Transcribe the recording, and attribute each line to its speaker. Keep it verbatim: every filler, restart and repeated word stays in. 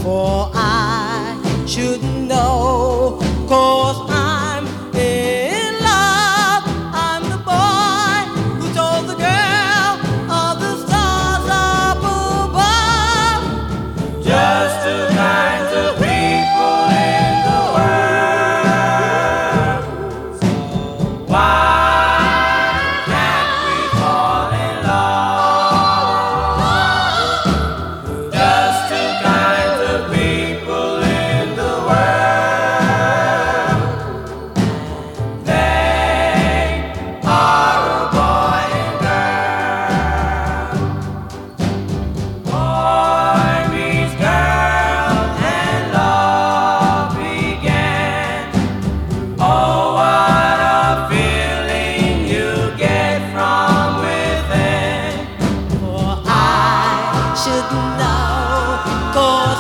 Speaker 1: For I should know, 'cause I'm in love. I'm the boy who told the girl of the stars up above.
Speaker 2: Just two kinds of people in the world. Why can't we fall in love? Just two kinds of people in the world. They are a boy and girl. Boy meets girl and love began. Oh, what a feeling you get from within.
Speaker 1: For I should know, 'cause